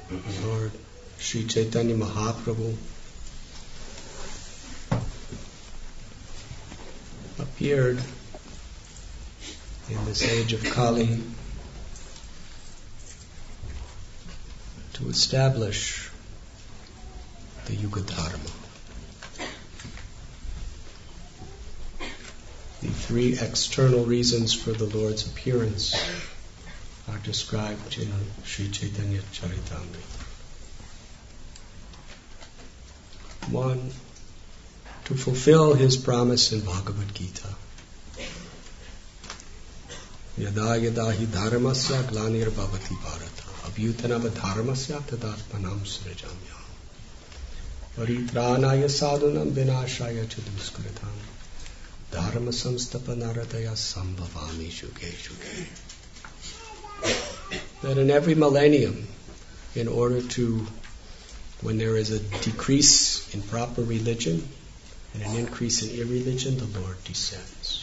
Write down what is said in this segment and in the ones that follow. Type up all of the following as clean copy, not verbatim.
Lord Sri Chaitanya Mahaprabhu appeared in this age of Kali to establish the Yuga Dharma. The three external reasons for the Lord's appearance are described in Sri Chaitanya Charitamrita. One, to fulfill his promise in Bhagavad Gita. Yada yada hi dharmasya glanir bhavati bharata abhyutanava dharmasya tadatmanam srijamya paritranaya sadhunam vinashaya chaduskritam dharma samstapanaradaya sambhavami shuge shuge. That in every millennium, in order to, when there is a decrease in proper religion and an increase in irreligion, the Lord descends.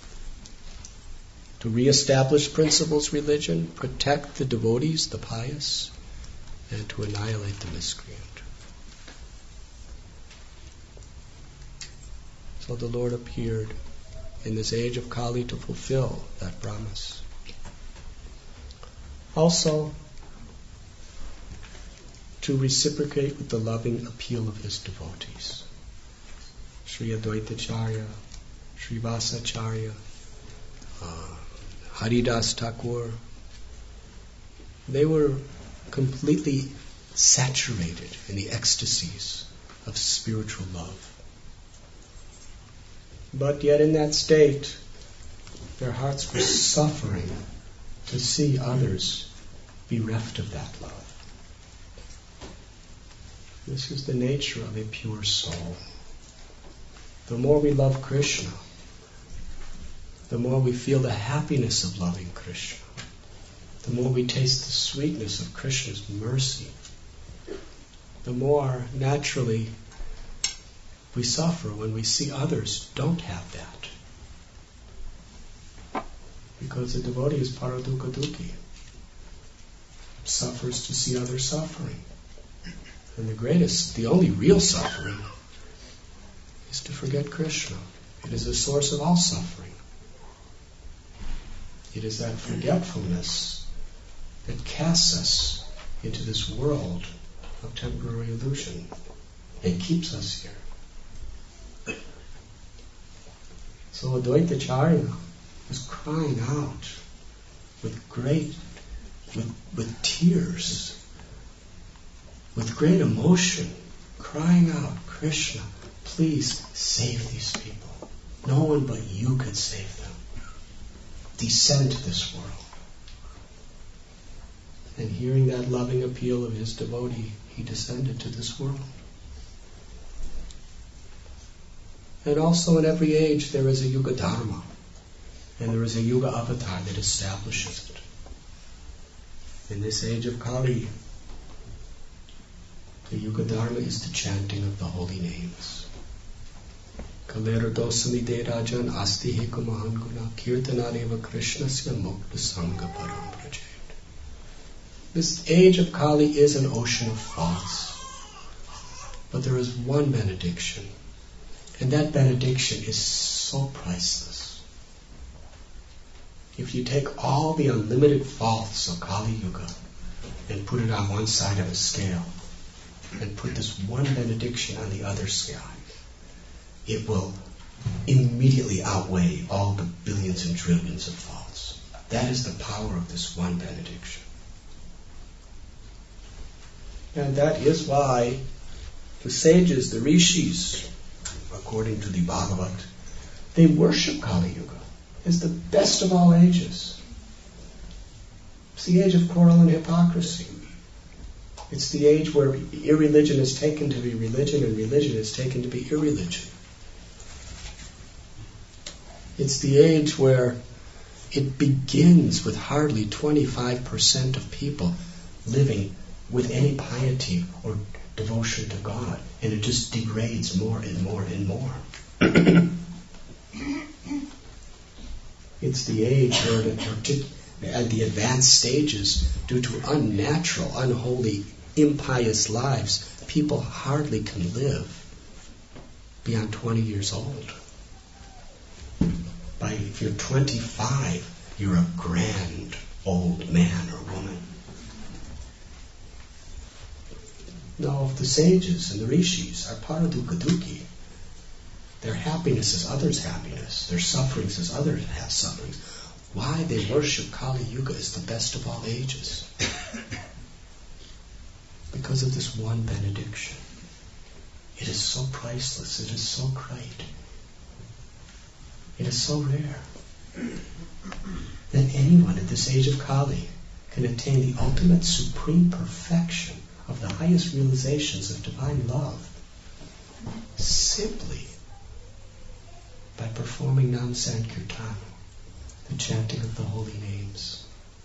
To reestablish principles religion, protect the devotees, the pious, and to annihilate the miscreant. So the Lord appeared in this age of Kali to fulfill that promise. Also, to reciprocate with the loving appeal of his devotees. Sri Advaitacharya, Sri Vasacharya, Haridas Thakur, they were completely saturated in the ecstasies of spiritual love. But yet in that state, their hearts were suffering to see others bereft of that love. This is the nature of a pure soul. The more we love Krishna, the more we feel the happiness of loving Krishna, the more we taste the sweetness of Krishna's mercy, the more naturally we suffer when we see others don't have that. Because the devotee is paradukha dukhi, suffers to see others suffering. And the only real suffering is to forget Krishna. It is the source of all suffering. It is that forgetfulness that casts us into this world of temporary illusion and keeps us here. So Advaitacharya was crying out with tears, with great emotion, crying out, Krishna, please save these people. No one but you could save them. Descend to this world. And hearing that loving appeal of his devotee, he descended to this world. And also in every age there is a Yuga Dharma, and there is a Yuga Avatar that establishes it. In this age of Kali, the Yuga Dharma is the chanting of the holy names. Kalera dosami de rajan asti heko mahan guna kirtanareva krishnasya mukta sangha param prajet. This age of Kali is an ocean of thoughts, but there is one benediction, and that benediction is so priceless. If you take all the unlimited faults of Kali Yuga and put it on one side of a scale, and put this one benediction on the other side, it will immediately outweigh all the billions and trillions of faults. That is the power of this one benediction. And that is why the sages, the rishis, according to the Bhagavat, they worship Kali Yuga as the best of all ages. It's the age of quarrel and hypocrisy. It's the age where irreligion is taken to be religion and religion is taken to be irreligion. It's the age where it begins with hardly 25% of people living with any piety or devotion to God, and it just degrades more and more and more. It's the age where at the advanced stages, due to unnatural, unholy impious lives, people hardly can live beyond 20 years old. If you're 25, you're a grand old man or woman. Now, if the sages and the rishis are paradukkha-dukkhi, their happiness is others' happiness, their sufferings is others' sufferings, why they worship Kali Yuga as the best of all ages? Because of this one benediction. It is so priceless, it is so great, it is so rare that anyone at this age of Kali can attain the ultimate supreme perfection of the highest realizations of divine love simply by performing Nam Sankirtan, the chanting of the holy names.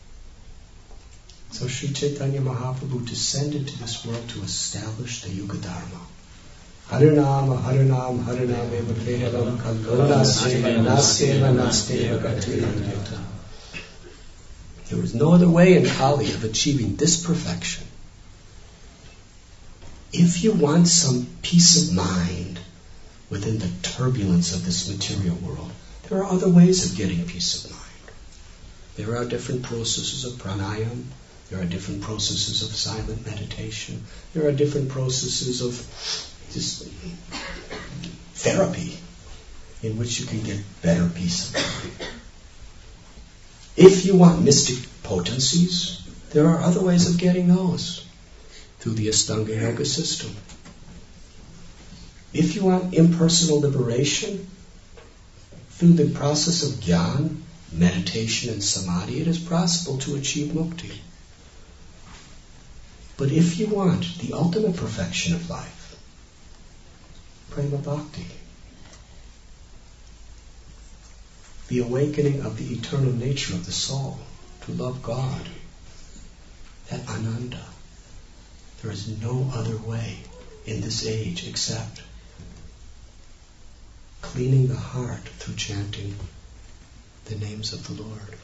So Sri Chaitanya Mahaprabhu descended to this world to establish the Yuga Dharma. Harinam, Harinam, Harinam eva kevalam kalona seva nasteva nasteva gatiranyata. There is no other way in Kali of achieving this perfection. If you want some peace of mind within the turbulence of this material world, there are other ways of getting peace of mind. There are different processes of pranayam. There are different processes of silent meditation. There are different processes of just therapy in which you can get better peace of mind. If you want mystic potencies, there are other ways of getting those through the Astanga Yoga system. If you want impersonal liberation, through the process of jnana, meditation and samadhi, it is possible to achieve mukti. But if you want the ultimate perfection of life, prema bhakti, the awakening of the eternal nature of the soul to love God, that ananda, there is no other way in this age except cleaning the heart through chanting the names of the Lord.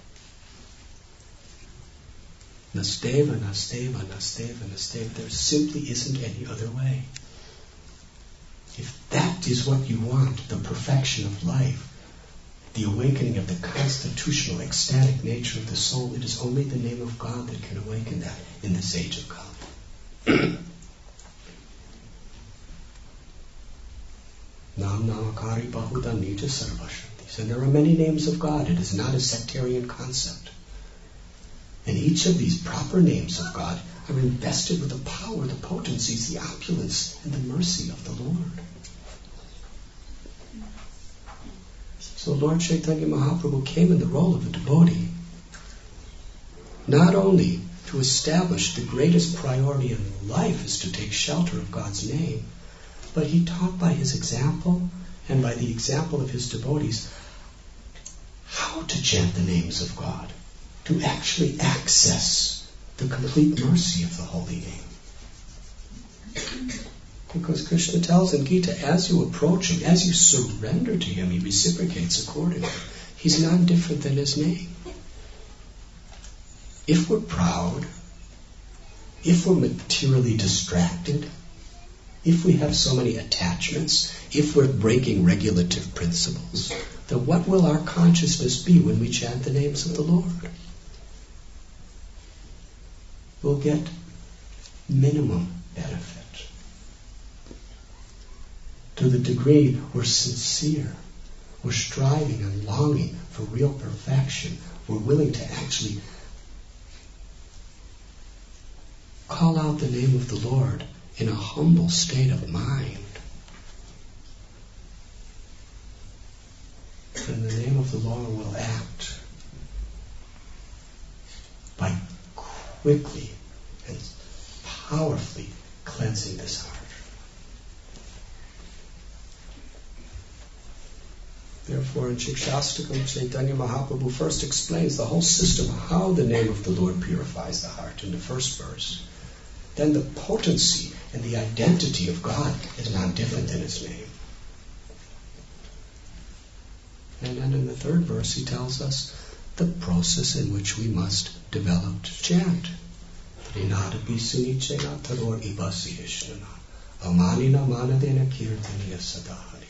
Nasteva, Nasteva, Nasteva, Nasteva. There simply isn't any other way. If that is what you want, the perfection of life, the awakening of the constitutional, ecstatic nature of the soul, it is only the name of God that can awaken that in this age of Kali. Nam Namakari Bahuda Nija Sarvashantis. And there are many names of God. It is not a sectarian concept. And each of these proper names of God are invested with the power, the potencies, the opulence, and the mercy of the Lord. So Lord Chaitanya Mahaprabhu came in the role of a devotee, not only to establish the greatest priority in life is to take shelter of God's name, but he taught by his example and by the example of his devotees how to chant the names of God, to actually access the complete mercy of the holy name. Because Krishna tells in Gita, as you approach him, as you surrender to him, he reciprocates accordingly. He's none different than his name. If we're proud, if we're materially distracted, if we have so many attachments, if we're breaking regulative principles, then what will our consciousness be when we chant the names of the Lord? We'll get minimum benefit. To the degree we're sincere, we're striving and longing for real perfection, we're willing to actually call out the name of the Lord in a humble state of mind. And the name of the Lord will act by quickly and powerfully cleansing this heart. Therefore, in Shikshastakam, Chaitanya Mahaprabhu first explains the whole system, how the name of the Lord purifies the heart in the first verse. Then the potency and the identity of God is not different than his name. And then in the third verse he tells us the process in which we must develop to chant Rinadapi sunichena taror ibasi ishnana. Amanina manadena kirtaniya sadahari.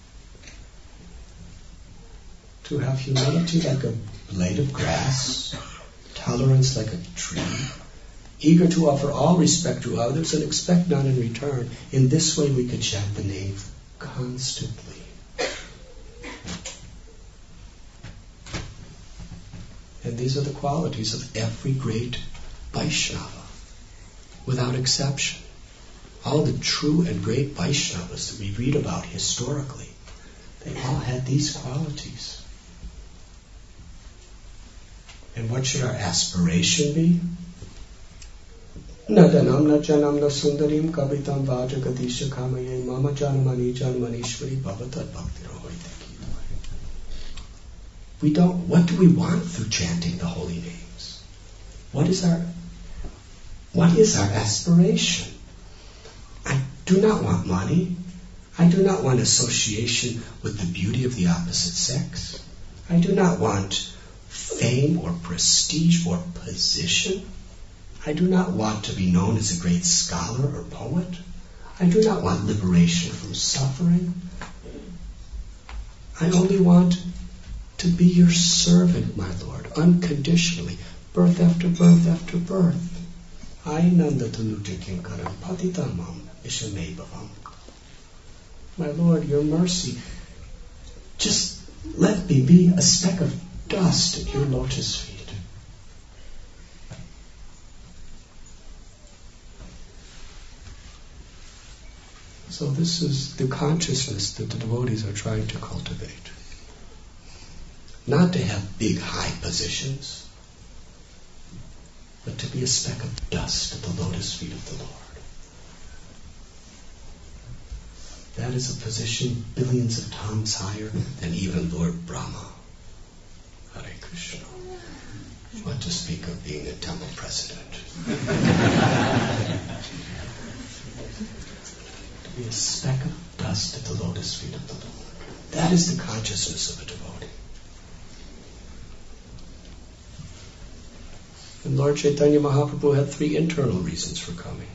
To have humility like a blade of grass, tolerance like a tree, eager to offer all respect to others and expect none in return. In this way we could chant the name constantly. And these are the qualities of every great Vaishnava, without exception. All the true and great Vaishnavas that we read about historically, they all had these qualities. And what should our aspiration be? Nadanam na janam na sundarim kavitam vajagadisha kamaye mama janamani janamanishwari bhavatat bhaktirohoite. What do we want through chanting the holy names? What is our aspiration? I do not want money. I do not want association with the beauty of the opposite sex. I do not want fame or prestige or position. I do not want to be known as a great scholar or poet. I do not want liberation from suffering. I only want to be your servant, my Lord, unconditionally, birth after birth after birth. Ainanda tanuja kinkaram patitamam ishamebhavam. My Lord, your mercy, just let me be a speck of dust at your lotus feet. So this is the consciousness that the devotees are trying to cultivate. Not to have big, high positions, but to be a speck of dust at the lotus feet of the Lord. That is a position billions of times higher than even Lord Brahma. Hare Krishna. What to speak of being a temple president. To be a speck of dust at the lotus feet of the Lord. That is the consciousness of a devotee. And Lord Chaitanya Mahaprabhu had 3 internal reasons for coming.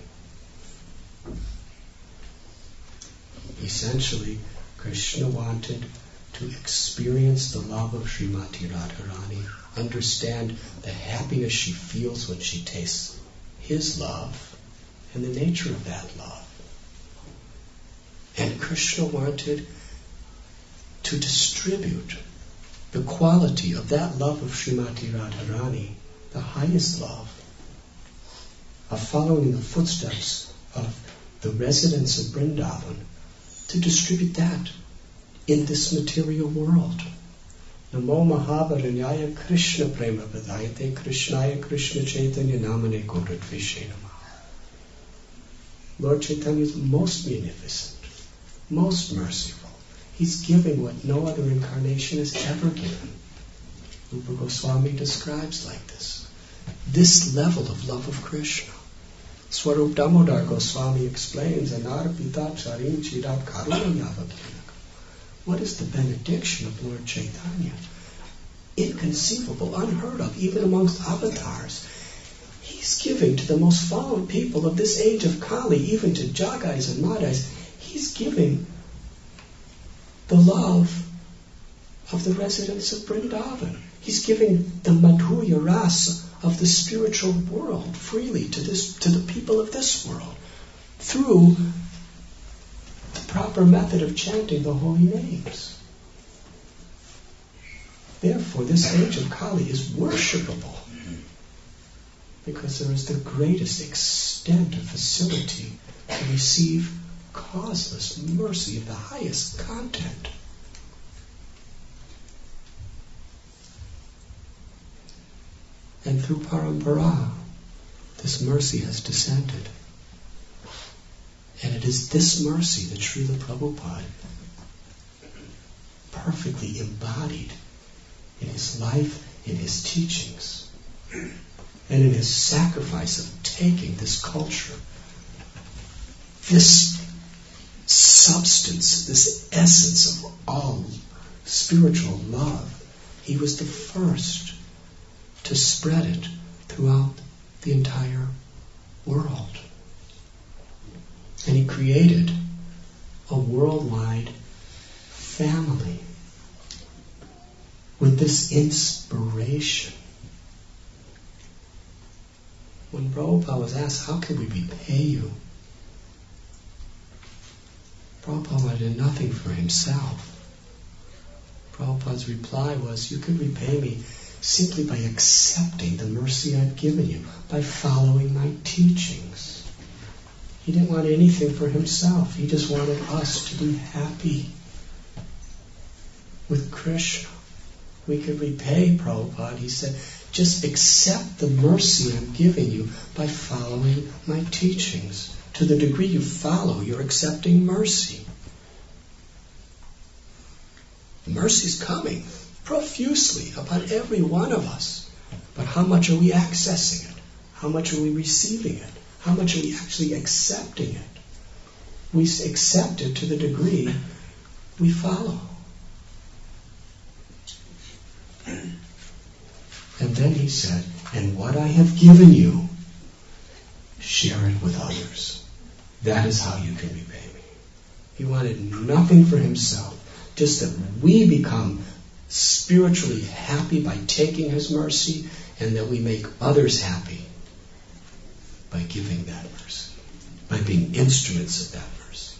Essentially, Krishna wanted to experience the love of Srimati Radharani, understand the happiness she feels when she tastes his love, and the nature of that love. And Krishna wanted to distribute the quality of that love of Srimati Radharani, the highest love, of following in the footsteps of the residents of Vrindavan, to distribute that in this material world. Namo Mahabharanyaya Krishna Prema Vadayate Krishnaya Krishna Chaitanya Namane Kodradvishe Namaha. Lord Chaitanya is most munificent, most merciful. He's giving what no other incarnation has ever given. Rupa Goswami describes like this level of love of Krishna. Swarup Damodar Goswami explains, Anarpita Charim Chirat Karuna Yavakinaka. What is the benediction of Lord Chaitanya? Inconceivable, unheard of, even amongst avatars. He's giving to the most fallen people of this age of Kali, even to Jagais and Madhais, he's giving the love of the residents of Vrindavan. He's giving the Madhurya Rasa of the spiritual world freely to the people of this world through the proper method of chanting the holy names. Therefore, this age of Kali is worshipable because there is the greatest extent of facility to receive causeless mercy of the highest content. And through parampara, this mercy has descended. And it is this mercy that Srila Prabhupada perfectly embodied in his life, in his teachings, and in his sacrifice of taking this culture, this substance, this essence of all spiritual love. He was the first to spread it throughout the entire And he created a worldwide family with this inspiration. When Prabhupada was asked, how can we repay you? Prabhupada wanted nothing for himself. Prabhupada's reply was, you can repay me simply by accepting the mercy I've given you, by following my teachings. He didn't want anything for himself. He just wanted us to be happy with Krishna. We could repay Prabhupada. He said, just accept the mercy I'm giving you by following my teachings. To the degree you follow, you're accepting mercy. Mercy's coming profusely upon every one of us. But how much are we accessing it? How much are we receiving it? How much are we actually accepting it? We accept it to the degree we follow. And then he said, and what I have given you, share it with others. That is how you can repay me. He wanted nothing for himself, just that we become spiritually happy by taking his mercy, and that we make others happy by giving that mercy, by being instruments of that mercy.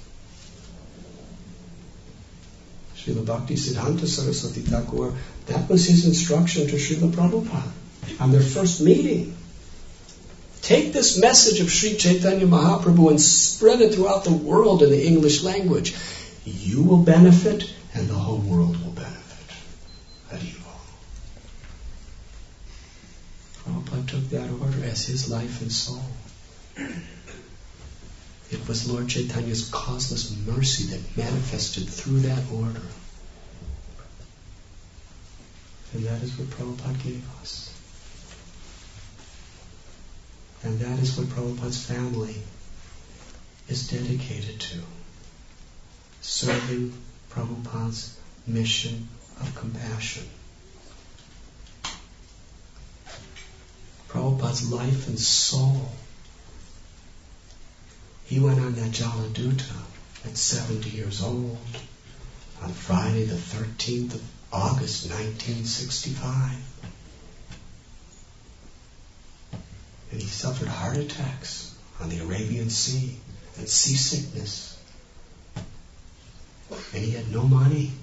Srila Bhaktisiddhanta Saraswati Thakur, that was his instruction to Srila Prabhupada on their first meeting. Take this message of Sri Chaitanya Mahaprabhu and spread it throughout the world in the English language. You will benefit and the whole world will benefit. Haribo. Prabhupada took that order as his life and soul. It was Lord Chaitanya's causeless mercy that manifested through that order. And that is what Prabhupada gave us. And that is what Prabhupada's family is dedicated to. Serving Prabhupada's mission of compassion. Prabhupada's life and soul. He went on that Jaladuta at 70 years old on Friday the 13th of August 1965. And he suffered heart attacks on the Arabian Sea and seasickness. And he had no money.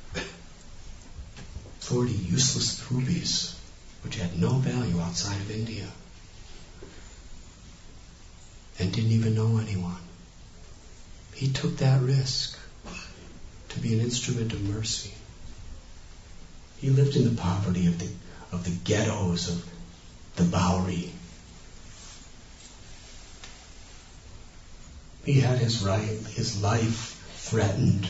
40 useless rupees, which had no value outside of India. And didn't even know anyone. He took that risk to be an instrument of mercy. He lived in the poverty of the ghettos of the Bowery. He had his life threatened.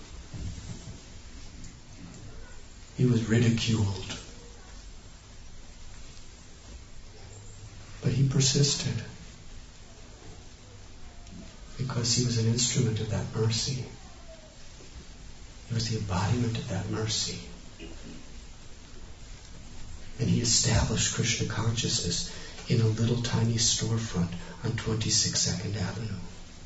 He was ridiculed. But he persisted because he was an instrument of that mercy. He was the embodiment of that mercy. And he established Krishna consciousness in a little tiny storefront on 26 2nd Avenue.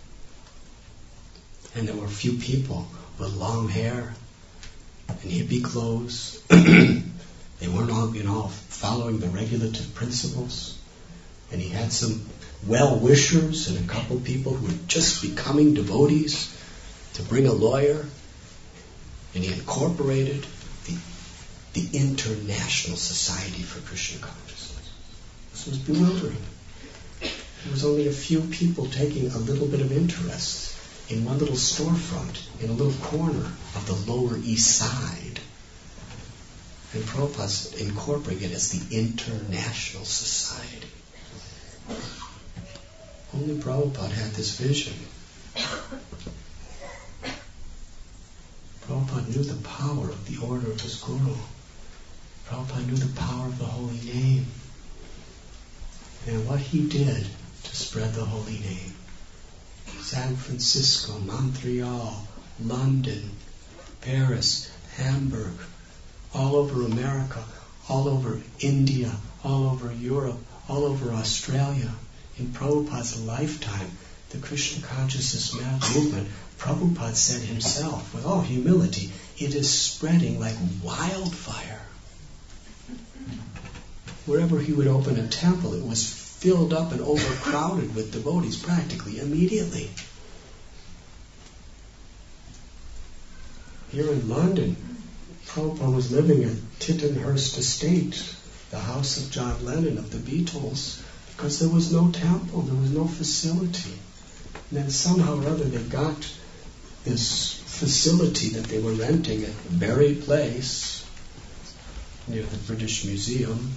And there were a few people with long hair and hippie clothes. They weren't all, following the regulative principles. And he had some well-wishers and a couple people who were just becoming devotees to bring a lawyer. And he incorporated the International Society for Krishna Consciousness. This was bewildering. There was only a few people taking a little bit of interest in one little storefront in a little corner of the Lower East Side. And Prabhupada's incorporating it as the International Society. Only Prabhupada had this vision. Prabhupada knew the power of the order of his Guru. Prabhupada knew the power of the holy name. And what he did to spread the holy name. San Francisco, Montreal, London, Paris, Hamburg, all over America, all over India, all over Europe, all over Australia. In Prabhupada's lifetime, the Krishna consciousness movement, Prabhupada said himself, with all humility, it is spreading like wildfire. Wherever he would open a temple, it was filled up and overcrowded with devotees practically immediately. Here in London, Prabhupada was living at Tittenhurst Estate, the house of John Lennon of the Beatles, because there was no temple, there was no facility. And then somehow or other they got this facility that they were renting at Berry Place, near the British Museum.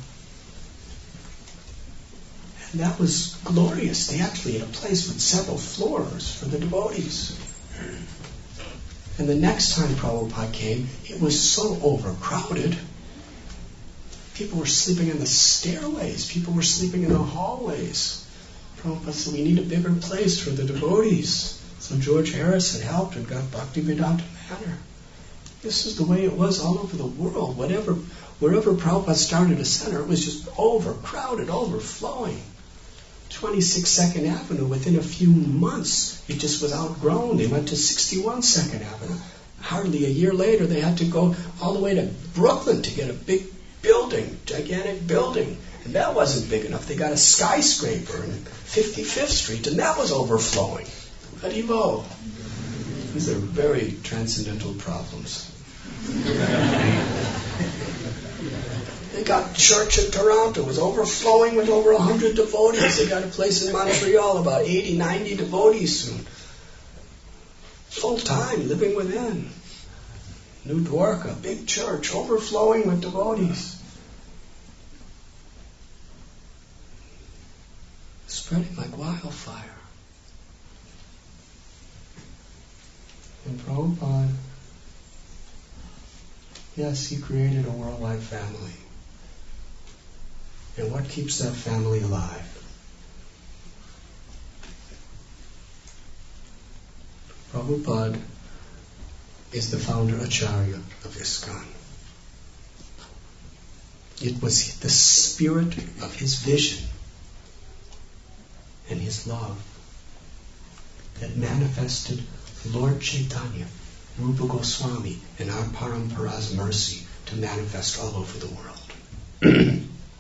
And that was glorious. They actually had a place with several floors for the devotees. And the next time Prabhupada came, it was so overcrowded. People were sleeping in the stairways. People were sleeping in the hallways. Prabhupada said, we need a bigger place for the devotees. So George Harrison helped and got Bhaktivedanta Manor. This is the way it was all over the world. Wherever Prabhupada started a center, it was just overcrowded, overflowing. 26 Second Avenue, within a few months, it just was outgrown. They went to 61 Second Avenue. Hardly a year later, they had to go all the way to Brooklyn to get a big building, gigantic building. And that wasn't big enough. They got a skyscraper in 55th Street, and that was overflowing. Haribo. These are very transcendental problems. They got church in Toronto. It was overflowing with over 100 devotees. They got a place in Montreal, about 80, 90 devotees soon. Full time, living within. New Dwarka, big church, overflowing with devotees. Spreading like wildfire. And Prabhupada, yes, he created a worldwide family. And what keeps that family alive? Prabhupada is the founder Acharya of ISKCON. It was the spirit of his vision and his love that manifested Lord Chaitanya, Rupa Goswami, and our Parampara's mercy to manifest all over the world.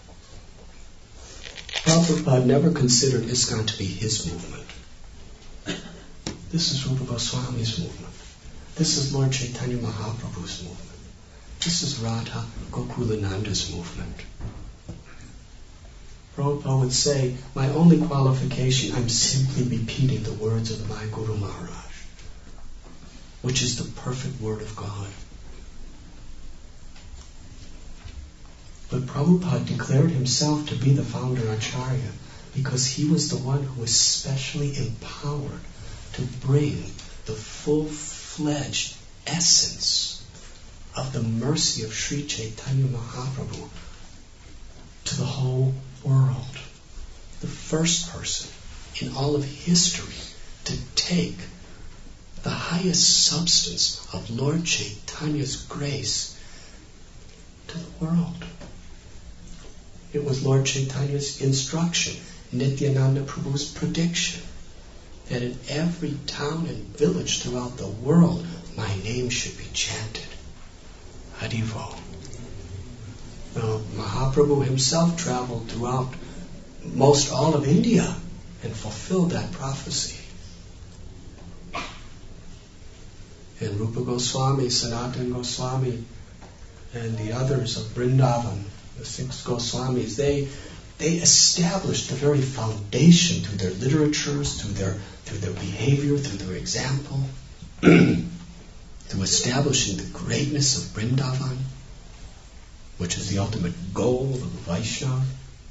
Prabhupada never considered ISKCON to be his movement. This is Rupa Goswami's movement. This is Lord Chaitanya Mahaprabhu's movement. This is Radha Gokulananda's movement. Prabhupada would say, my only qualification, I'm simply repeating the words of my Guru Maharaj, which is the perfect word of God. But Prabhupada declared himself to be the founder Acharya because he was the one who was specially empowered to bring the full-fledged essence of the mercy of Sri Chaitanya Mahaprabhu to the whole world. The first person in all of history to take the highest substance of Lord Chaitanya's grace to the world. It was Lord Chaitanya's instruction, Nityananda Prabhu's prediction, that in every town and village throughout the world, my name should be chanted. Haribo. Now, Mahaprabhu himself traveled throughout most all of India and fulfilled that prophecy. And Rupa Goswami, Sanatana Goswami, and the others of Vrindavan, the 6 Goswamis, they established the very foundation through their literatures, through their behavior, through their example, through establishing the greatness of Vrindavan, which is the ultimate goal of Vaishnava.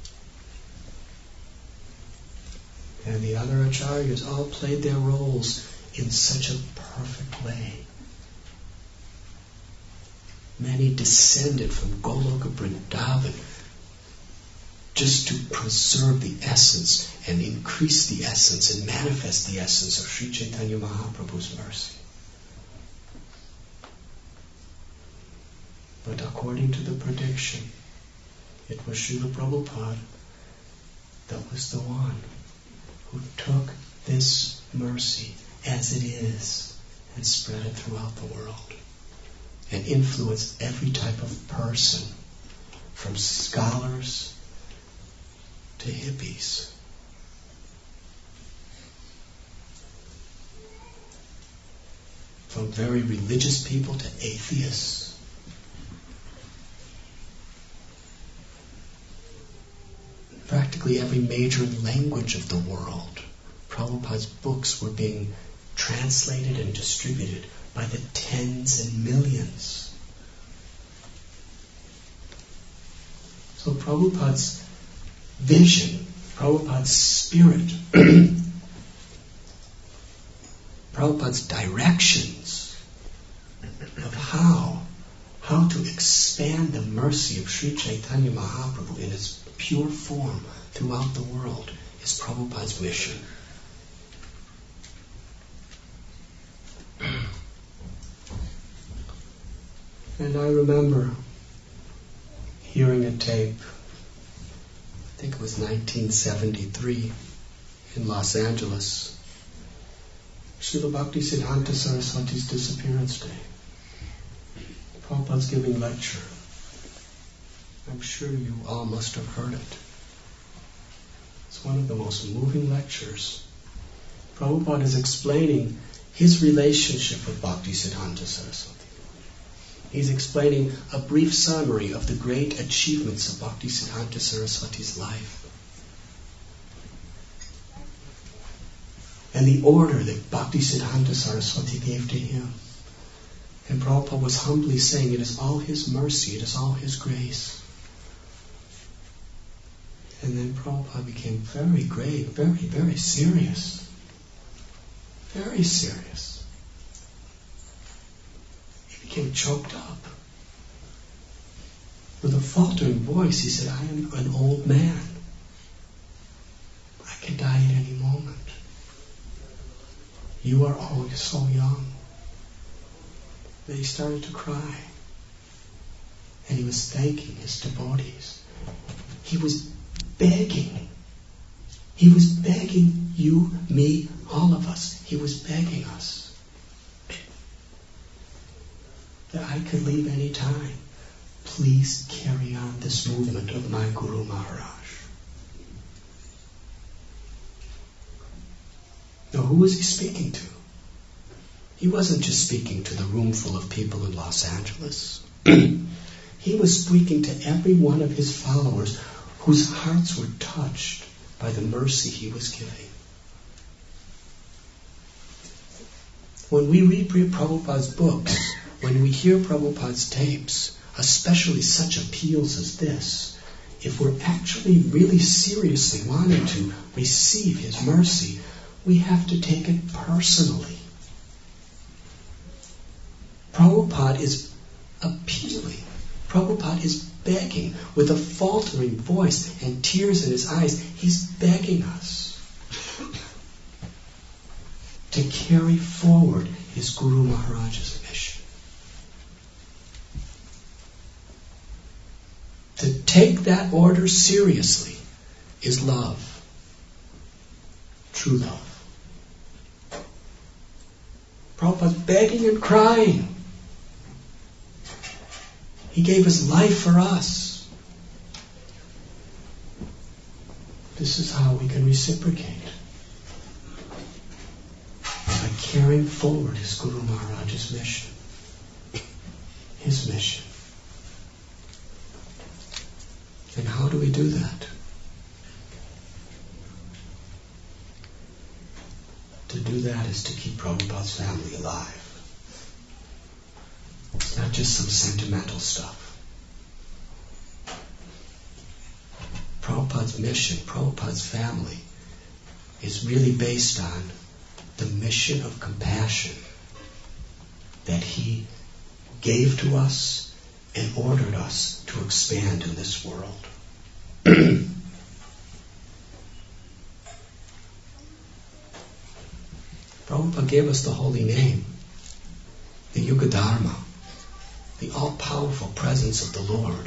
And the other acharyas all played their roles in such a perfect way. Many descended from Goloka Vrindavan just to preserve the essence and increase the essence and manifest the essence of Sri Chaitanya Mahaprabhu's mercy. But according to the prediction, it was Srila Prabhupada that was the one who took this mercy as it is and spread it throughout the world and influence every type of person, from scholars to hippies. From very religious people to atheists. Practically every major language of the world, Prabhupada's books were being translated and distributed by the tens and millions. So Prabhupada's vision, Prabhupada's spirit, Prabhupada's directions of how to expand the mercy of Sri Chaitanya Mahaprabhu in its pure form throughout the world is Prabhupada's mission. And I remember hearing a tape, I think it was 1973 in Los Angeles, Srila Bhaktisiddhanta Saraswati's disappearance day. Prabhupada's giving lecture. I'm sure you all must have heard it. It's one of the most moving lectures. Prabhupada is explaining his relationship with Bhaktisiddhanta Saraswati. He's explaining a brief summary of the great achievements of Bhaktisiddhanta Saraswati's life. And the order that Bhaktisiddhanta Saraswati gave to him. And Prabhupada was humbly saying, it is all his mercy, it is all his grace. And then Prabhupada became very grave, very, very serious. Very serious. He became choked up. With a faltering voice, he said, I am an old man. I can die at any moment. You are all so young. Then he started to cry. And he was thanking his devotees. He was begging. He was begging you, me, all of us. He was begging us that I could leave any time. Please carry on this movement of my Guru Maharaj. Now, who was he speaking to? He wasn't just speaking to the room full of people in Los Angeles. He was speaking to every one of his followers whose hearts were touched by the mercy he was giving. When we read Prabhupada's books, when we hear Prabhupada's tapes, especially such appeals as this, if we're actually really seriously wanting to receive his mercy, we have to take it personally. Prabhupada is appealing. Prabhupada is begging with a faltering voice and tears in his eyes. He's begging us to carry forward his Guru Maharaj's mission. To take that order seriously is love. True love. Prabhupada's begging and crying. He gave his life for us. This is how we can reciprocate. By carrying forward his Guru Maharaj's mission. His mission. And how do we do that? To do that is to keep Prabhupada's family alive. It's not just some sentimental stuff. Prabhupada's mission, Prabhupada's family, is really based on the mission of compassion that he gave to us and ordered us to expand in this world. Prabhupada gave us the holy name, the Yuga Dharma, the all-powerful presence of the Lord,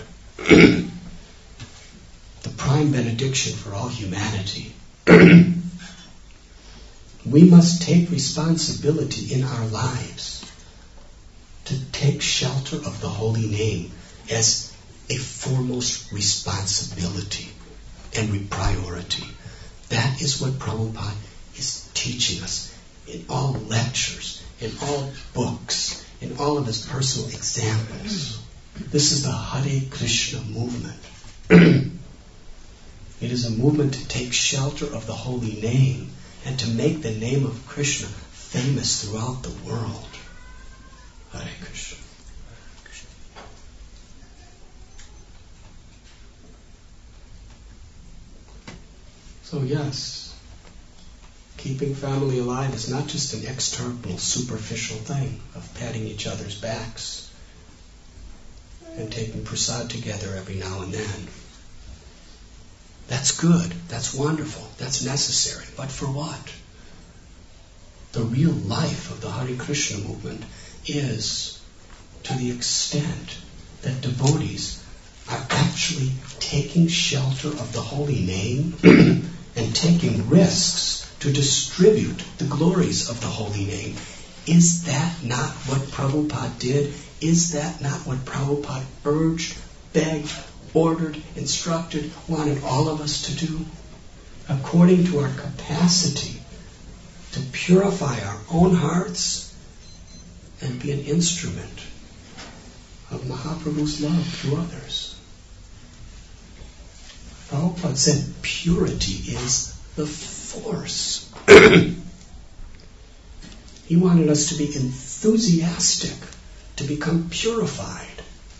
the prime benediction for all humanity. we must take responsibility in our lives to take shelter of the holy name as a foremost responsibility and priority. That is what Prabhupada is teaching us in all lectures, in all books, in all of his personal examples. This is the Hare Krishna movement. It is a movement to take shelter of the holy name and to make the name of Krishna famous throughout the world. Hare Krishna. So yes, keeping family alive is not just an external, superficial thing of patting each other's backs and taking prasad together every now and then. That's good, that's wonderful, that's necessary. But for what? The real life of the Hare Krishna movement is to the extent that devotees are actually taking shelter of the holy name and taking risks to distribute the glories of the holy name. Is that not what Prabhupada did? Is that not what Prabhupada urged, begged, ordered, instructed, wanted all of us to do? According to our capacity to purify our own hearts and be an instrument of Mahaprabhu's love to others. Prabhupada said purity is the force. He wanted us to be enthusiastic, to become purified.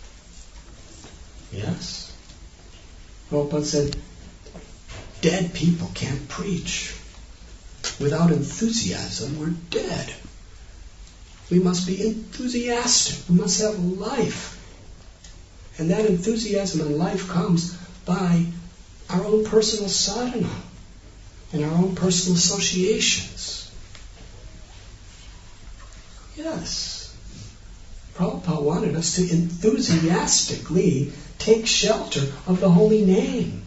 Yes? Prabhupada said, dead people can't preach. Without enthusiasm, we're dead. We must be enthusiastic. We must have life. And that enthusiasm and life comes by our own personal sadhana and our own personal associations. Yes. Prabhupada wanted us to enthusiastically take shelter of the holy name.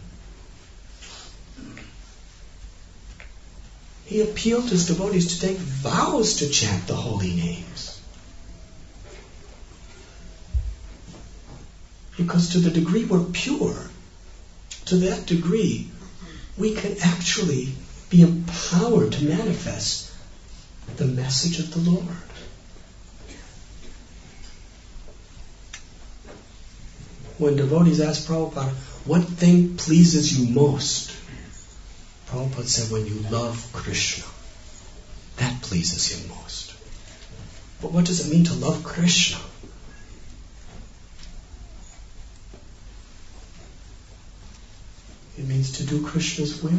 He appealed to his devotees to take vows to chant the holy names. Because to the degree we're pure, to that degree, we can actually be empowered to manifest the message of the Lord. When devotees ask Prabhupada, what thing pleases you most? Prabhupada said, when you love Krishna, that pleases him most. But what does it mean to love Krishna? It means to do Krishna's will.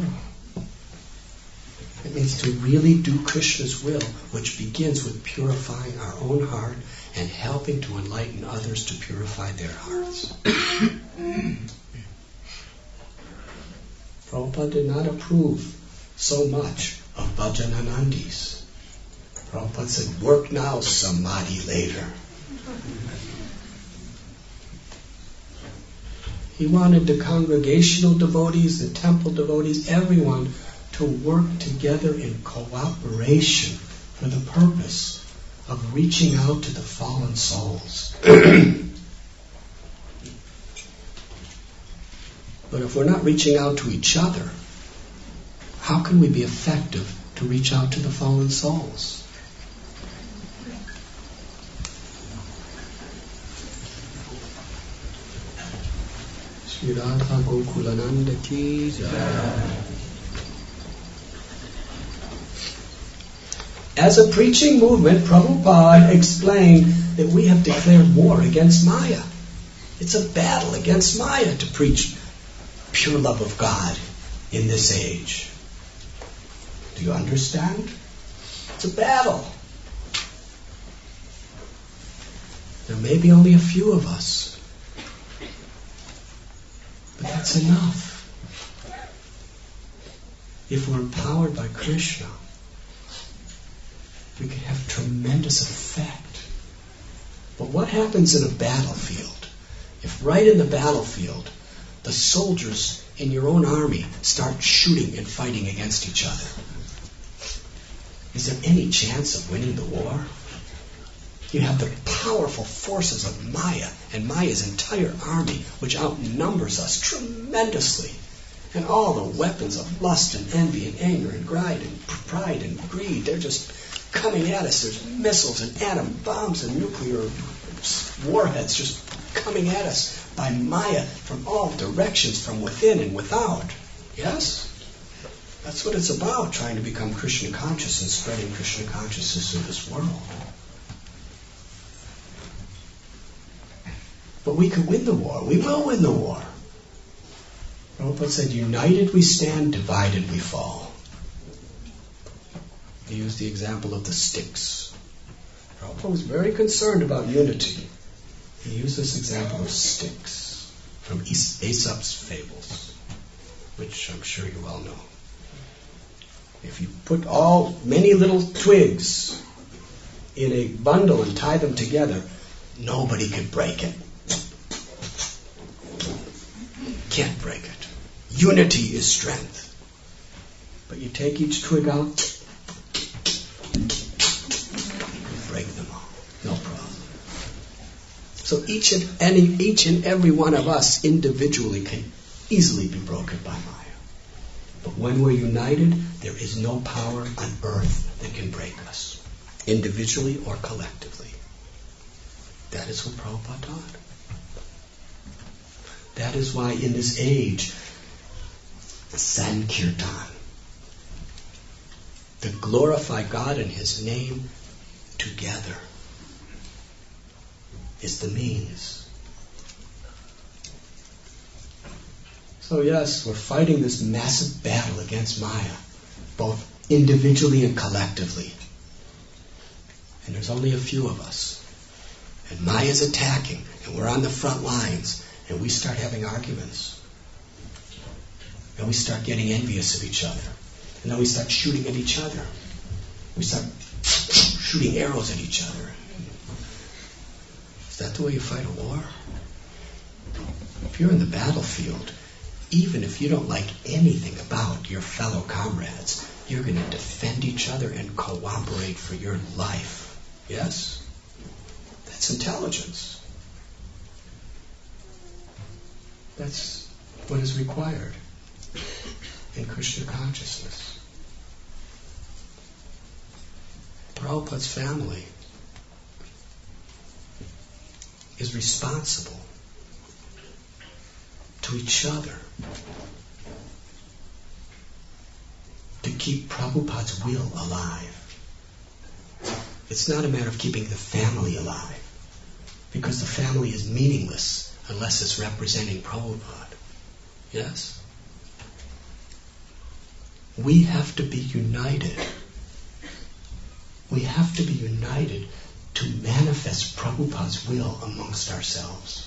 It means to really do Krishna's will, which begins with purifying our own heart and helping to enlighten others to purify their hearts. Prabhupada did not approve so much of bhajananandis. Prabhupada said, work now, samadhi later. He wanted the congregational devotees, the temple devotees, everyone to work together in cooperation for the purpose of reaching out to the fallen souls. But if we're not reaching out to each other, how can we be effective to reach out to the fallen souls? Shri Radha Gokulananda ki jai. As a preaching movement, Prabhupada explained that we have declared war against Maya. It's a battle against Maya to preach pure love of God in this age. Do you understand? It's a battle. There may be only a few of us, but that's enough. If we're empowered by Krishna, we can have tremendous effect. But what happens in a battlefield? If right in the battlefield, the soldiers in your own army start shooting and fighting against each other, is there any chance of winning the war? You have the powerful forces of Maya and Maya's entire army, which outnumbers us tremendously. And all the weapons of lust and envy and anger and pride and greed, they're just coming at us. There's missiles and atom bombs and nuclear warheads just coming at us by Maya from all directions, from within and without. Yes? That's what it's about, trying to become Krishna conscious and spreading Krishna consciousness in this world. But we could win the war. We will win the war. Prabhupada said, united we stand, divided we fall. He used the example of the sticks. Prabhupada was very concerned about unity. He used this example of sticks from Aesop's fables, which I'm sure you all know. If you put many little twigs in a bundle and tie them together, nobody can break it. Can't break it. Unity is strength. But you take each twig out, you break them all. No problem. So each and every one of us individually can easily be broken by Maya. But when we're united, there is no power on earth that can break us, individually or collectively. That is what Prabhupada taught. That is why in this age, Sankirtan, to glorify God and His name together, is the means. So yes, we're fighting this massive battle against Maya, both individually and collectively. And there's only a few of us. And Maya's attacking, and we're on the front lines. And we start having arguments. And we start getting envious of each other. And then we start shooting at each other. We start shooting arrows at each other. Is that the way you fight a war? If you're in the battlefield, even if you don't like anything about your fellow comrades, you're going to defend each other and cooperate for your life. Yes? That's intelligence. That's what is required in Krishna consciousness. Prabhupada's family is responsible to each other to keep Prabhupada's will alive. It's not a matter of keeping the family alive, because the family is meaningless unless it's representing Prabhupada. Yes? We have to be united. We have to be united to manifest Prabhupada's will amongst ourselves.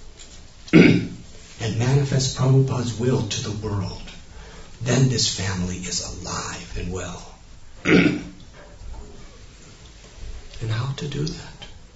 And manifest Prabhupada's will to the world. Then this family is alive and well. And how to do that?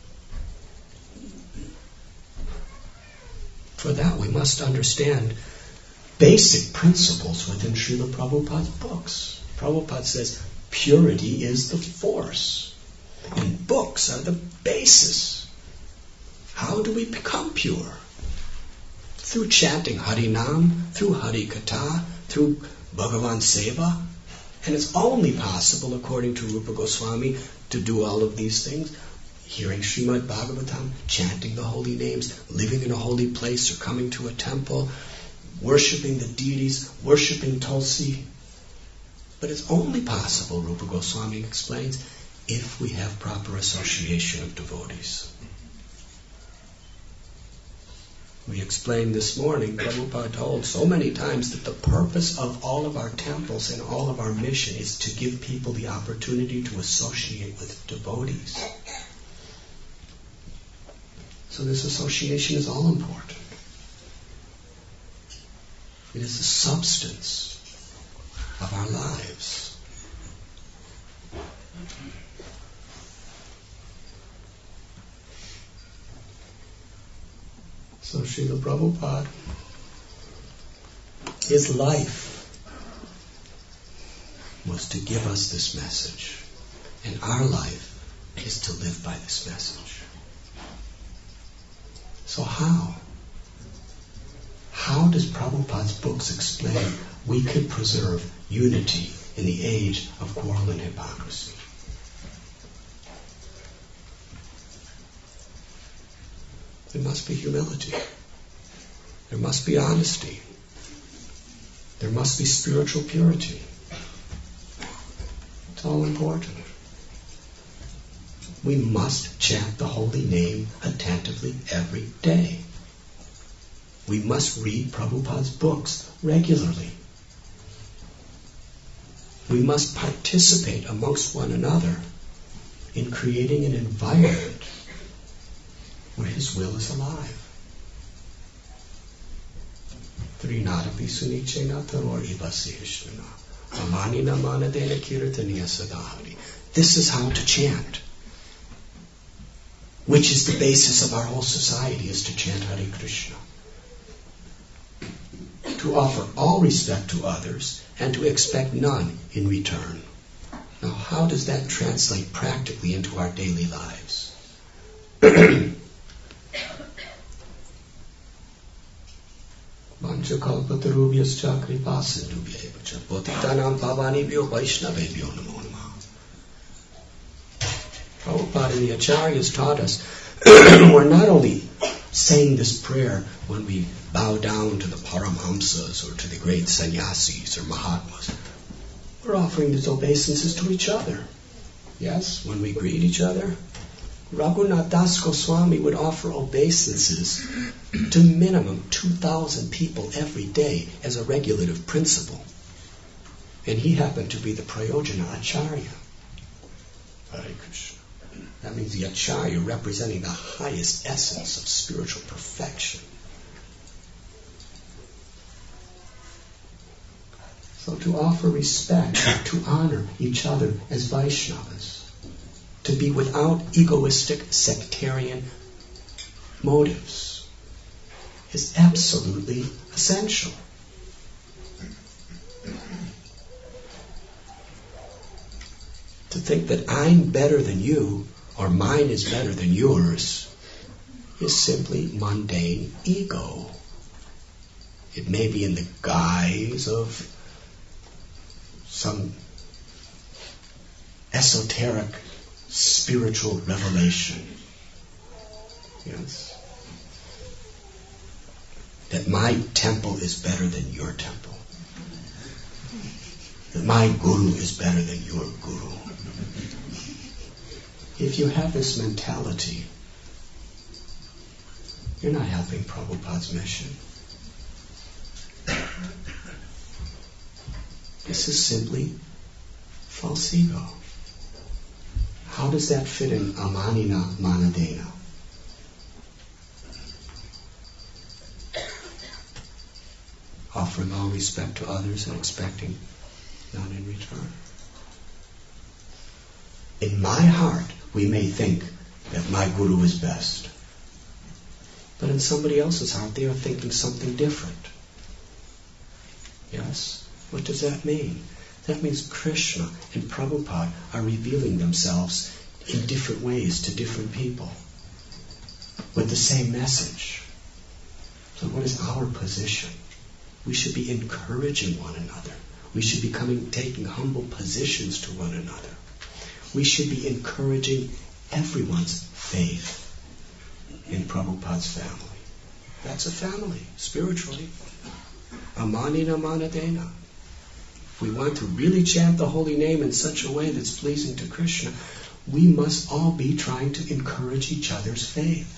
For that, we must understand basic principles within Srila Prabhupada's books. Prabhupada says, purity is the force, and books are the basis. How do we become pure? Through chanting Harinam, through Harikatha, through Bhagavan Seva. And it's only possible, according to Rupa Goswami, to do all of these things. Hearing Srimad Bhagavatam, chanting the holy names, living in a holy place or coming to a temple, worshipping the deities, worshipping Tulsi. But it's only possible, Rupa Goswami explains, if we have proper association of devotees. We explained this morning, Prabhupada told so many times that the purpose of all of our temples and all of our mission is to give people the opportunity to associate with devotees. So this association is all important. It is the substance of our lives. So Srila Prabhupada, his life was to give us this message. And our life is to live by this message. So how? How does Prabhupada's books explain we could preserve unity in the age of quarrel and hypocrisy? There must be humility. There must be honesty. There must be spiritual purity. It's all important. We must chant the holy name attentively every day. We must read Prabhupada's books regularly. We must participate amongst one another in creating an environment where His will is alive. Trinadapi sunichena taror ibasihishvana. Amanina manadena kirtaniya sadahari. This is how to chant. Which is the basis of our whole society, is to chant Hare Krishna. To offer all respect to others and to expect none in return. Now, how does that translate practically into our daily lives? Manchakalpatarubhyascha kripasindubhyevacha potitanam pavanibhyo vaishnavebhyo namo namaha. Prabhupada and the Acharyas taught us we're not only saying this prayer when we bow down to the Paramhamsas or to the great sannyasis or Mahatmas. We're offering these obeisances to each other. Yes, when we greet each other. Raghunath Das Goswami would offer obeisances to minimum 2,000 people every day as a regulative principle. And he happened to be the Prayojana Acharya. Hare Krishna. That means the Acharya representing the highest essence of spiritual perfection. So to offer respect, to honor each other as Vaishnavas, to be without egoistic sectarian motives is absolutely essential. To think that I'm better than you or mine is better than yours is simply mundane ego. It may be in the guise of some esoteric spiritual revelation. Yes. That my temple is better than your temple. That my guru is better than your guru. If you have this mentality, you're not helping Prabhupada's mission. This is simply false ego. How does that fit in Amanina Manadena? Offering all respect to others and expecting none in return. In my heart, we may think that my guru is best. But in somebody else's heart, they are thinking something different. Yes? What does that mean? That means Krishna and Prabhupada are revealing themselves in different ways to different people with the same message. So what is our position? We should be encouraging one another. We should be taking humble positions to one another. We should be encouraging everyone's faith in Prabhupada's family. That's a family, spiritually. Amanina Manadena. If we want to really chant the holy name in such a way that's pleasing to Krishna, we must all be trying to encourage each other's faith.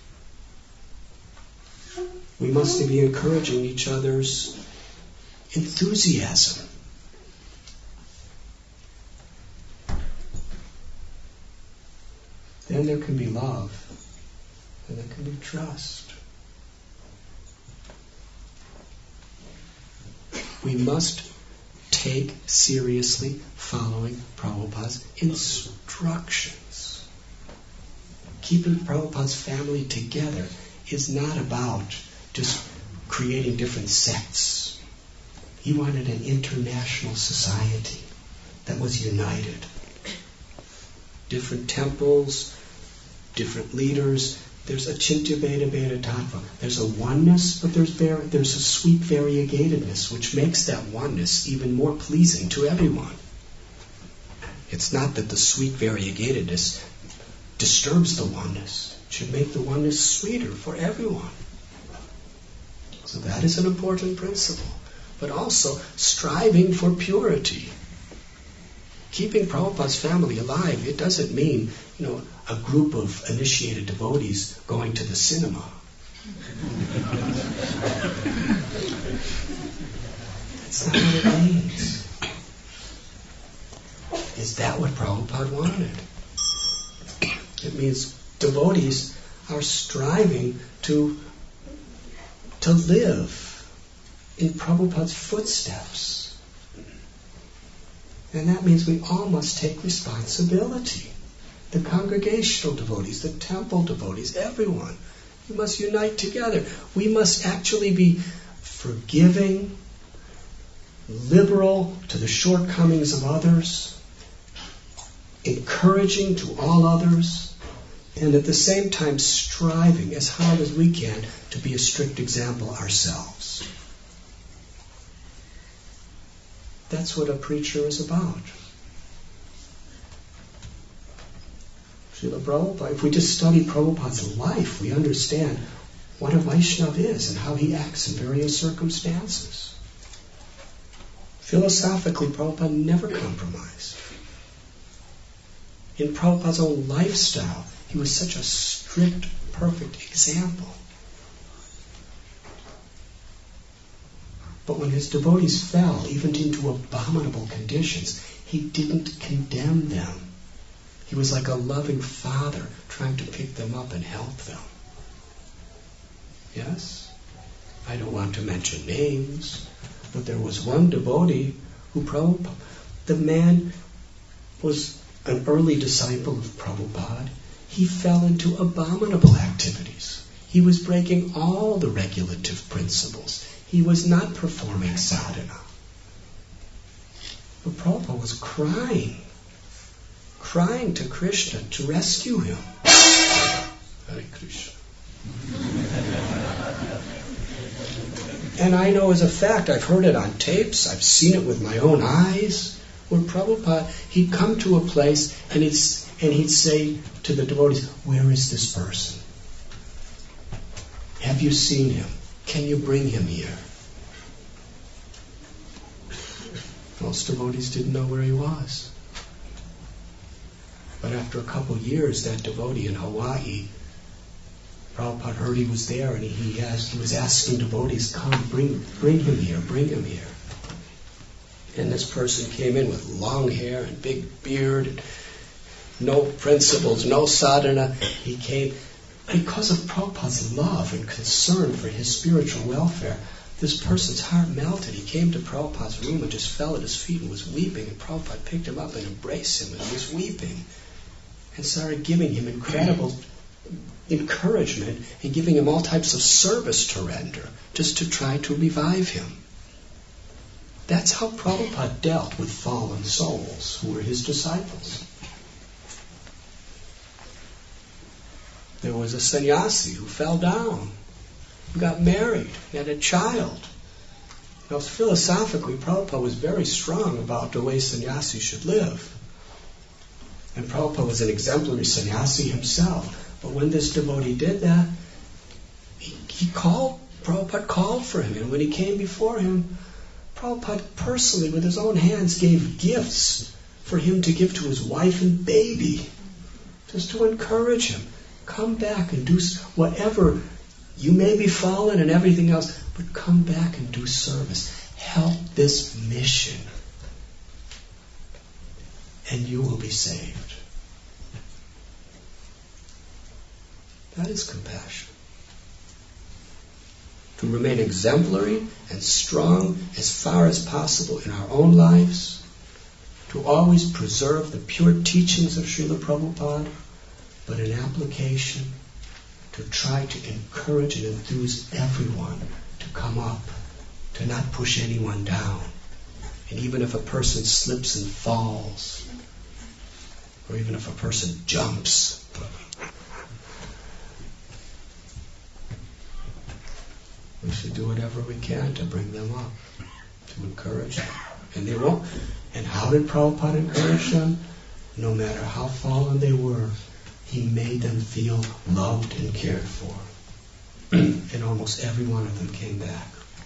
We must be encouraging each other's enthusiasm. Then there can be love, and there can be trust. We must take seriously following Prabhupada's instructions. Keeping Prabhupada's family together is not about just creating different sects. He wanted an international society that was united. different temples, different leaders. There's Achintya Bheda Bheda Tattva. There's a oneness, but there's a sweet variegatedness, which makes that oneness even more pleasing to everyone. It's not that the sweet variegatedness disturbs the oneness. It should make the oneness sweeter for everyone. So that is an important principle. But also striving for purity. Keeping Prabhupada's family alive, it doesn't mean, a group of initiated devotees going to the cinema. That's not what it means. Is that what Prabhupada wanted? It means devotees are striving to live in Prabhupada's footsteps. And that means we all must take responsibility. The congregational devotees, the temple devotees, everyone. We must unite together. We must actually be forgiving, liberal to the shortcomings of others, encouraging to all others, and at the same time striving as hard as we can to be a strict example ourselves. That's what a preacher is about. Srila Prabhupada, if we just study Prabhupada's life, we understand what a Vaishnava is and how he acts in various circumstances. Philosophically, Prabhupada never compromised. In Prabhupada's own lifestyle, he was such a strict, perfect example. But when his devotees fell, even into abominable conditions, he didn't condemn them. He was like a loving father trying to pick them up and help them. Yes? I don't want to mention names, but there was one devotee who Prabhupada, the man was an early disciple of Prabhupada. He fell into abominable activities. He was breaking all the regulative principles. He was not performing sadhana. But Prabhupada was crying to Krishna to rescue him. Hare Krishna. And I know as a fact, I've heard it on tapes, I've seen it with my own eyes, where Prabhupada, he'd come to a place and he'd say to the devotees, where is this person? Have you seen him? Can you bring him here? Most devotees didn't know where he was. But after a couple of years, that devotee in Hawaii, Prabhupada heard he was there, and he was asking devotees, come, bring him here, bring him here. And this person came in with long hair and big beard, and no principles, no sadhana. He came because of Prabhupada's love and concern for his spiritual welfare. This person's heart melted. He came to Prabhupada's room and just fell at his feet and was weeping. And Prabhupada picked him up and embraced him and he was weeping. And started giving him incredible encouragement and giving him all types of service to render, just to try to revive him. That's how Prabhupada dealt with fallen souls who were his disciples. There was a sannyasi who fell down, who got married, he had a child. Now, philosophically, Prabhupada was very strong about the way sannyasis should live. And Prabhupada was an exemplary sannyasi himself. But when this devotee did that, Prabhupada called for him. And when he came before him, Prabhupada personally, with his own hands, gave gifts for him to give to his wife and baby, just to encourage him. Come back and do whatever. You may be fallen and everything else, but come back and do service. Help this mission. And you will be saved. That is compassion. To remain exemplary and strong as far as possible in our own lives. To always preserve the pure teachings of Srila Prabhupada, but in application, to try to encourage and enthuse everyone to come up, to not push anyone down. And even if a person slips and falls, or even if a person jumps. We should do whatever we can to bring them up, to encourage them. And they won't. And how did Prabhupada encourage them? No matter how fallen they were, he made them feel loved and cared for. And almost every one of them came back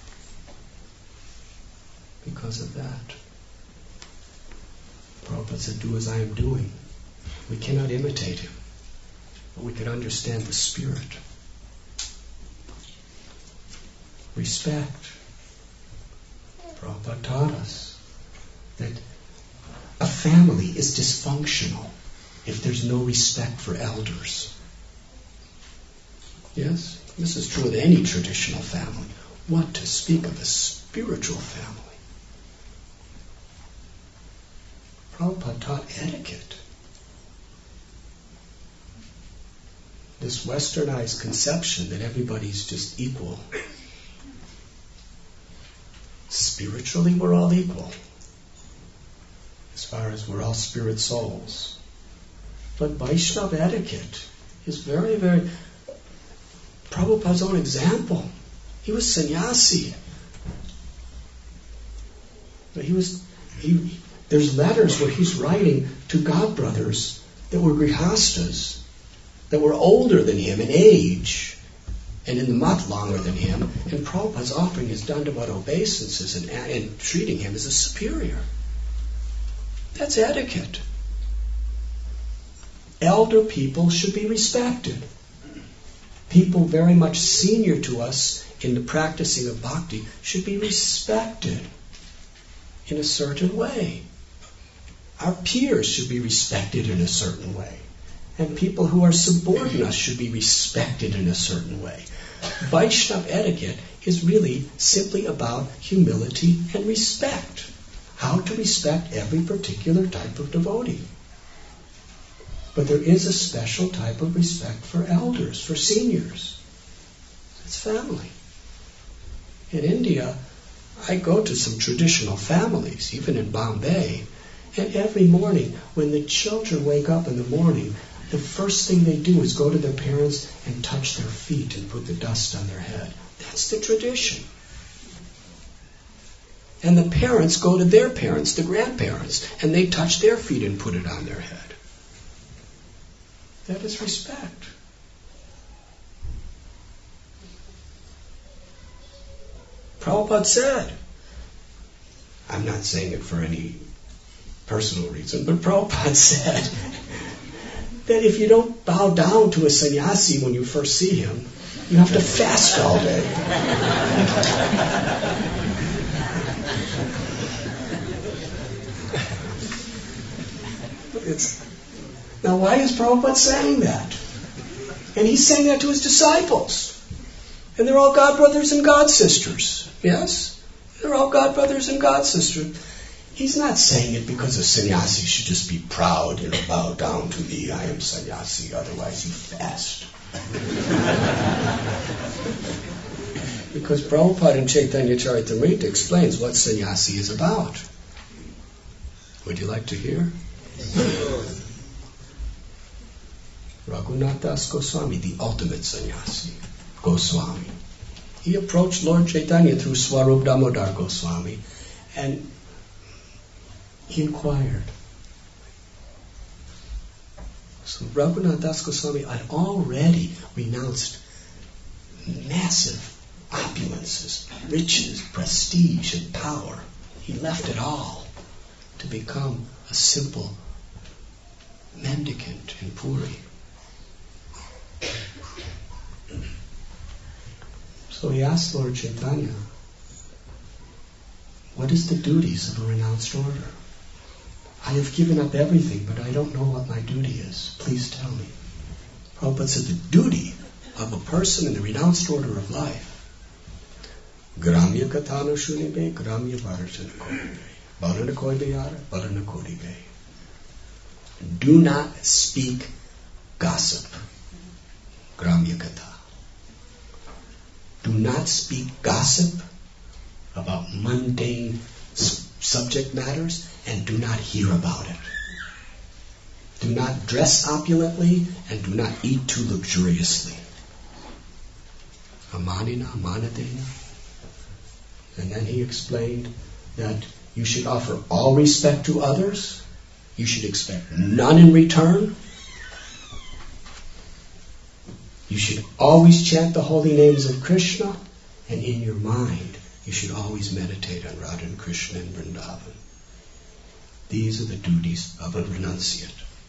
because of that. Prabhupada said, do as I am doing. We cannot imitate him, but we can understand the spirit. Respect. Prabhupada taught us that a family is dysfunctional if there's no respect for elders. Yes? This is true of any traditional family. What to speak of a spiritual family? Prabhupada taught etiquette. This westernized conception that everybody's just equal. Spiritually, we're all equal. As far as we're all spirit souls. But Vaishnava etiquette is very, very... Prabhupada's own example. He was sannyasi. But there's letters where he's writing to godbrothers that were grihastas, that were older than him in age, and in the mat longer than him, and Prabhupada's offering his Dandavat obeisances and treating him as a superior. That's etiquette. Elder people should be respected. People very much senior to us in the practicing of bhakti should be respected in a certain way. Our peers should be respected in a certain way. And people who are subordinate should be respected in a certain way. Vaishnava etiquette is really simply about humility and respect. How to respect every particular type of devotee. But there is a special type of respect for elders, for seniors. It's family. In India, I go to some traditional families, even in Bombay, and every morning when the children wake up in the morning, the first thing they do is go to their parents and touch their feet and put the dust on their head. That's the tradition. And the parents go to their parents, the grandparents, and they touch their feet and put it on their head. That is respect. Prabhupada said, I'm not saying it for any personal reason, but Prabhupada said that if you don't bow down to a sannyasi when you first see him, you have to fast all day. Now why is Prabhupada saying that? And he's saying that to his disciples. And they're all godbrothers and godsisters. Yes? They're all godbrothers and godsisters. He's not saying it because a sannyasi should just be proud, bow down to me, I am sannyasi, otherwise you fast. Because Prabhupada in Chaitanya Charitamrita explains what sannyasi is about. Would you like to hear? Raghunath Das Goswami, the ultimate sannyasi, Goswami. He approached Lord Chaitanya through Swarup Damodar Goswami and he inquired. So Raghunath Das Goswami had already renounced massive opulences, riches, prestige, and power. He left it all to become a simple mendicant in Puri. So he asked Lord Chaitanya, what is the duties of a renounced order? I have given up everything, but I don't know what my duty is. Please tell me. Prabhupada said the duty of a person in the renounced order of life, Gramya Katano Shunibe, Gramya Varachanakodibe, Balanakodibe, Balanakodibe. Do not speak gossip. Gramya Katha. Do not speak gossip about mundane subject matters and do not hear about it. Do not dress opulently and do not eat too luxuriously. Amanina, manadena. And then he explained that you should offer all respect to others. You should expect none in return. You should always chant the holy names of Krishna, and in your mind, you should always meditate on Radha and Krishna and Vrindavan. These are the duties of a renunciate.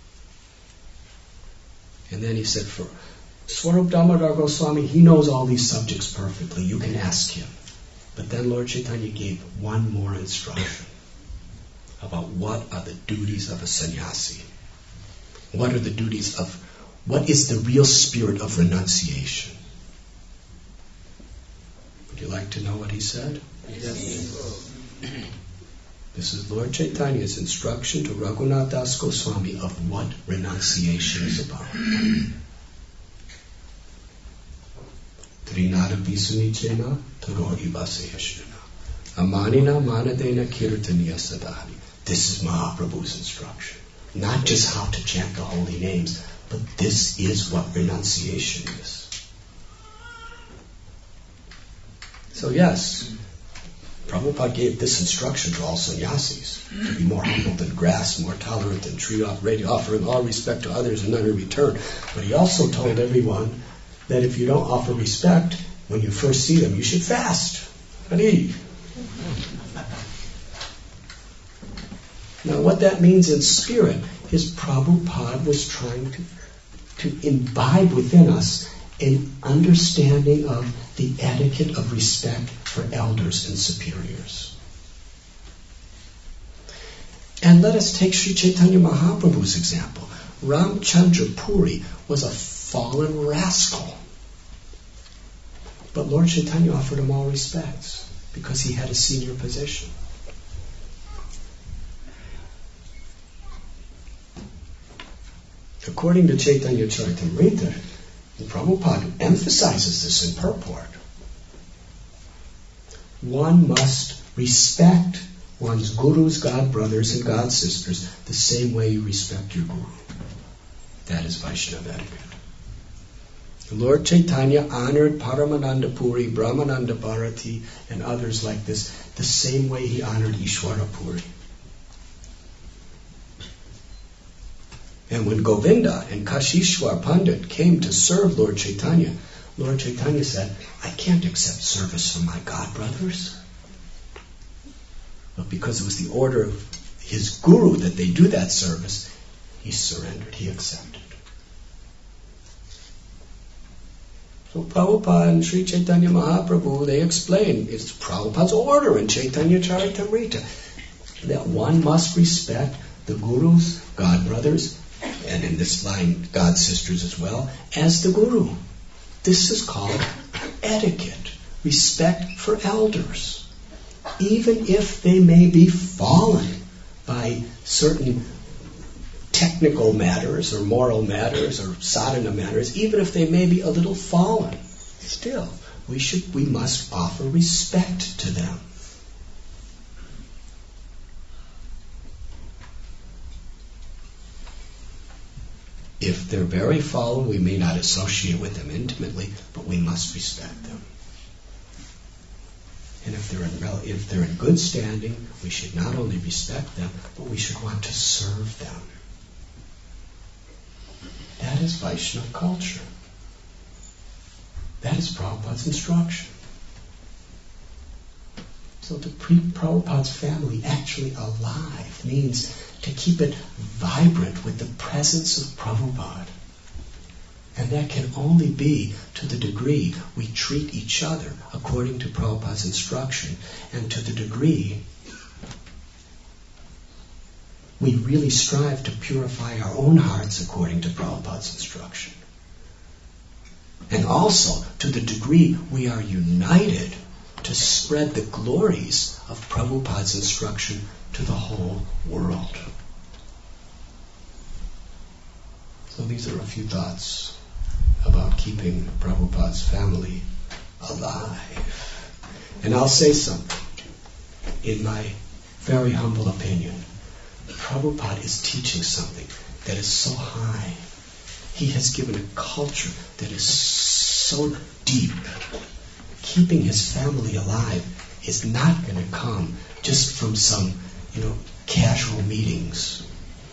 And then he said, for Swarup Damodar Goswami, he knows all these subjects perfectly. You can ask him. But then Lord Chaitanya gave one more instruction about what are the duties of a sannyasi. What are the duties of, what is the real spirit of renunciation? Would you like to know what he said? Yes. This is Lord Chaitanya's instruction to Raghunath Das Goswami of what renunciation is about. Trinada Visunichena Taro Ivasehashrina Amanina Manadena Kirtaniya Sadhani. This is Mahaprabhu's instruction. Not just how to chant the holy names, but this is what renunciation is. So yes, Prabhupada gave this instruction to all sannyasis, to be more humble than grass, more tolerant than tree, ready offering all respect to others and none in return. But he also told everyone that if you don't offer respect, when you first see them, you should fast and eat. Now what that means in spirit is Prabhupada was trying to imbibe within us an understanding of the etiquette of respect for elders and superiors. And let us take Sri Chaitanya Mahaprabhu's example. Ramchandra Puri was a fallen rascal. But Lord Chaitanya offered him all respects because he had a senior position. According to Chaitanya Charitamrita, Prabhupada emphasizes this in purport. One must respect one's gurus, god brothers, and god sisters the same way you respect your guru. That is Vaishnava etiquette. Lord Chaitanya honored Paramananda Puri, Brahmananda Bharati, and others like this the same way he honored Ishwara Puri. And when Govinda and Kashishwar Pandit came to serve Lord Chaitanya said, I can't accept service from my god brothers. But because it was the order of his guru that they do that service, he surrendered, he accepted. So Prabhupada and Sri Chaitanya Mahaprabhu, they explain, it's Prabhupada's order in Chaitanya Charitamrita that one must respect the gurus, god brothers, and in this line, god sisters as well, as the guru. This is called etiquette, respect for elders. Even if they may be fallen by certain technical matters or moral matters or sadhana matters, even if they may be a little fallen, still, we must offer respect to them. If they're very fallen, we may not associate with them intimately, but we must respect them. And if they're in good standing, we should not only respect them, but we should want to serve them. That is Vaishnava culture. That is Prabhupada's instruction. So to keep Prabhupada's family actually alive means to keep it vibrant with the presence of Prabhupada. And that can only be to the degree we treat each other according to Prabhupada's instruction, and to the degree we really strive to purify our own hearts according to Prabhupada's instruction. And also to the degree we are united to spread the glories of Prabhupada's instruction to the whole world. So these are a few thoughts about keeping Prabhupada's family alive. And I'll say something. In my very humble opinion, Prabhupada is teaching something that is so high. He has given a culture that is so deep. Keeping his family alive is not going to come just from some, casual meetings.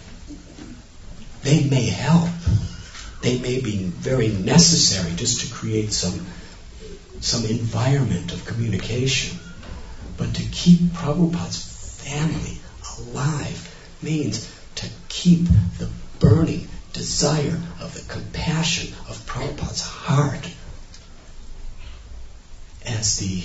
They may help. They may be very necessary just to create some environment of communication. But to keep Prabhupada's family alive means to keep the burning desire of the compassion of Prabhupada's heart as the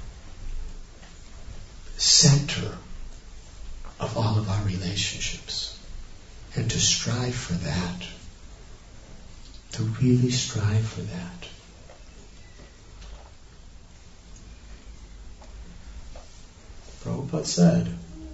center of all of our relationships. And to strive for that. To really strive for that. Prabhupada said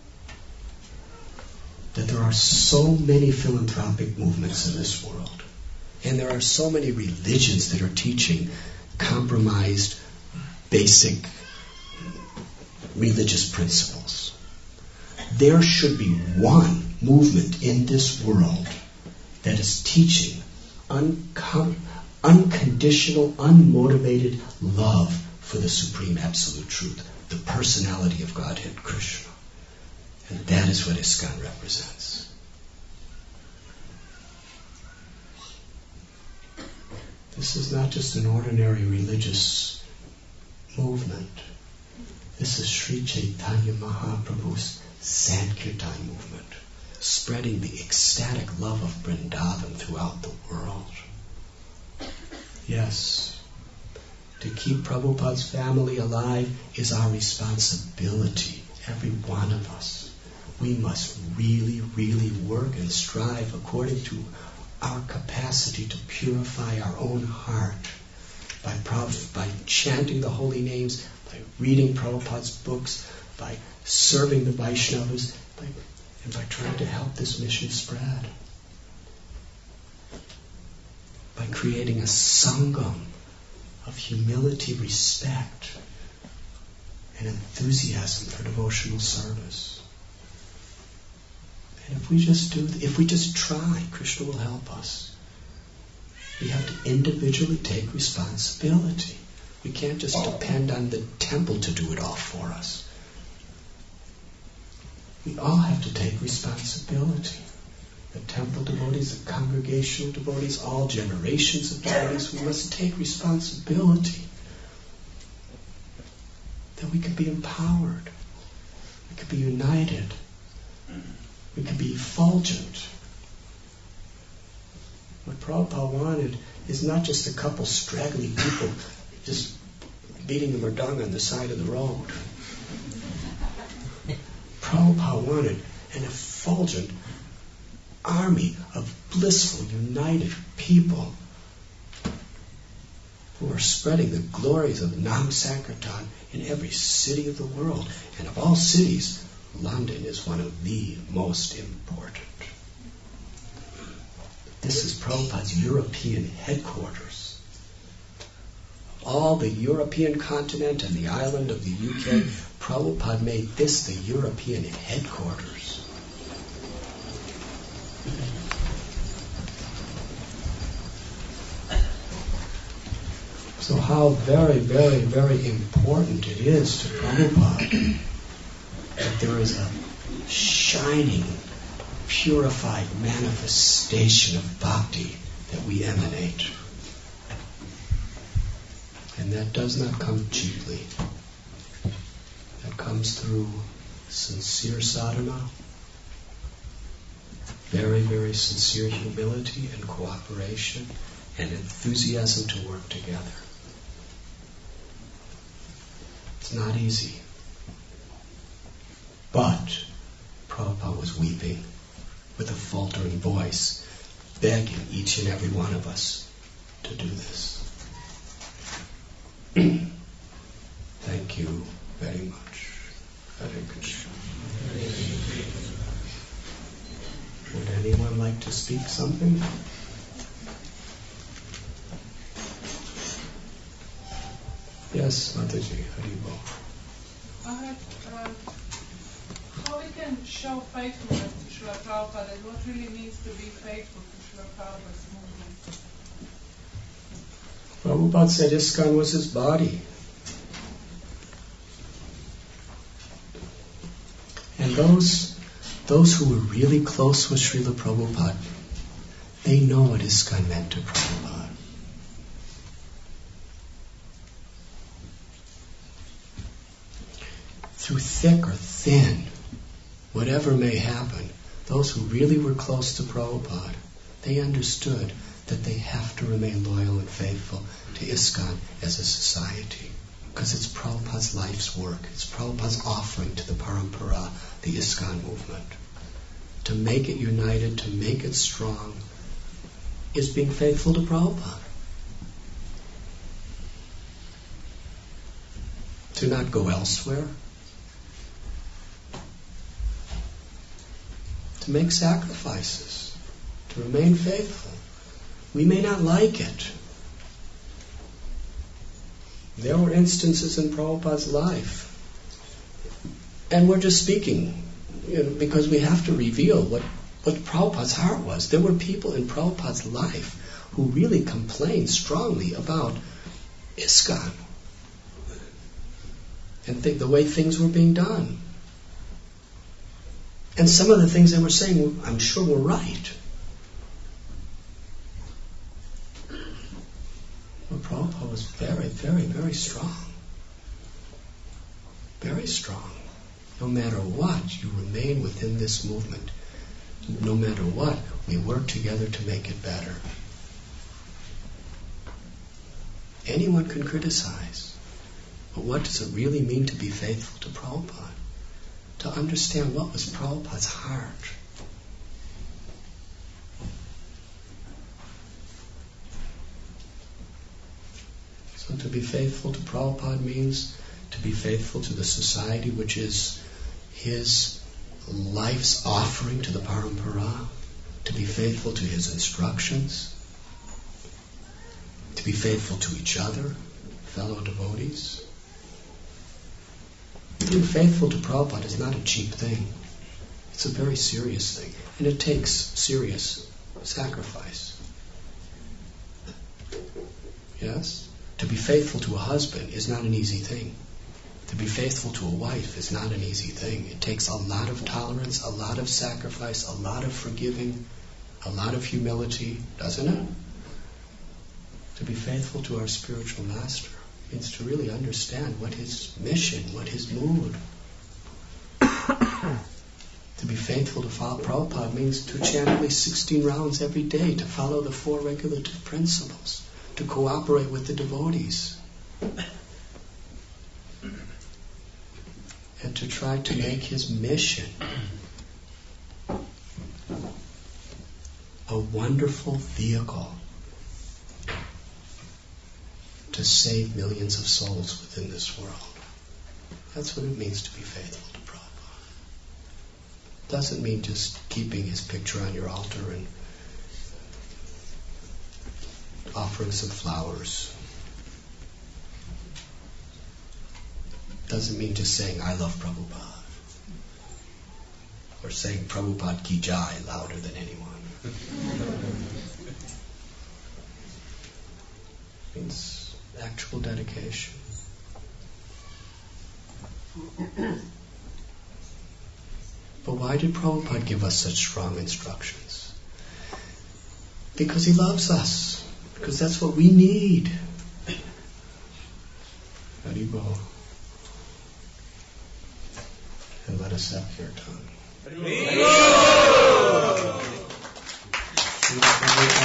that there are so many philanthropic movements in this world, and there are so many religions that are teaching compromised, basic religious principles. There should be one movement in this world that is teaching unconditional, unmotivated love for the Supreme Absolute Truth, the personality of Godhead Krishna. And that is what ISKCON represents. This is not just an ordinary religious movement. This is Sri Chaitanya Mahaprabhu's Sankirtan movement, spreading the ecstatic love of Vrindavan throughout the world. Yes, to keep Prabhupada's family alive is our responsibility, every one of us. We must really, really work and strive according to our capacity to purify our own heart by chanting the holy names, by reading Prabhupada's books, by serving the Vaishnavas, and by trying to help this mission spread. By creating a sangam of humility, respect, and enthusiasm for devotional service. And if we just try, Krishna will help us. We have to individually take responsibility. We can't just depend on the temple to do it all for us. We all have to take responsibility. The temple devotees, the congregational devotees, all generations of devotees, we must take responsibility. That we could be empowered. We could be united. We could be effulgent. What Prabhupada wanted is not just a couple straggly people just beating the mridanga on the side of the road. Prabhupada wanted an effulgent army of blissful, united people who are spreading the glories of Nam Sankirtan in every city of the world. And of all cities, London is one of the most important. This is Prabhupada's European headquarters. All the European continent and the island of the UK, Prabhupada made this the European headquarters. So how very, very, very important it is to Prabhupada that there is a shining, purified manifestation of bhakti that we emanate. And that does not come cheaply. That comes through sincere sadhana, very, very sincere humility and cooperation, and enthusiasm to work together. It's not easy. But Prabhupada was weeping with a faltering voice, begging each and every one of us to do this. Thank you very much. Hare Krishna. Would anyone like to speak something? Yes, Mataji, Haribol. How we can show faithfulness to Srila Prabhupada and what really means to be faithful to Srila Prabhupada's movement? Prabhupada said ISKCON was his body. And those who were really close with Srila Prabhupada, they know what ISKCON meant to Prabhupada. Through thick or thin, whatever may happen, those who really were close to Prabhupada, they understood that they have to remain loyal and faithful to ISKCON as a society. Because it's Prabhupada's life's work. It's Prabhupada's offering to the Parampara, the ISKCON movement. To make it united, to make it strong, is being faithful to Prabhupada. To not go elsewhere. To make sacrifices. To remain faithful. We may not like it. There were instances in Prabhupada's life. And we're just speaking, because we have to reveal what Prabhupada's heart was. There were people in Prabhupada's life who really complained strongly about ISKCON and the way things were being done. And some of the things they were saying, I'm sure, were right. But Prabhupada was very, very, very strong. Very strong. No matter what, you remain within this movement. No matter what, we work together to make it better. Anyone can criticize. But what does it really mean to be faithful to Prabhupada? To understand what was Prabhupada's heart. So to be faithful to Prabhupada means to be faithful to the society which is his life's offering to the Parampara, to be faithful to his instructions, to be faithful to each other, fellow devotees. Being faithful to Prabhupada is not a cheap thing. It's a very serious thing, and it takes serious sacrifice. Yes? To be faithful to a husband is not an easy thing. To be faithful to a wife is not an easy thing. It takes a lot of tolerance, a lot of sacrifice, a lot of forgiving, a lot of humility, doesn't it? To be faithful to our spiritual master means to really understand what his mission, what his mood. To be faithful to Prabhupada means to chant at least 16 rounds every day, to follow the 4 regulative principles, to cooperate with the devotees, and to try to make his mission a wonderful vehicle to save millions of souls within this world. That's what it means to be faithful to Prabhupada. Doesn't mean just keeping his picture on your altar and offering some flowers. Doesn't mean just saying, I love Prabhupada. Or saying Prabhupada ki jai louder than anyone. It means actual dedication. But why did Prabhupada give us such strong instructions? Because he loves us. Because that's what we need. Haribol. And let us have kirtan.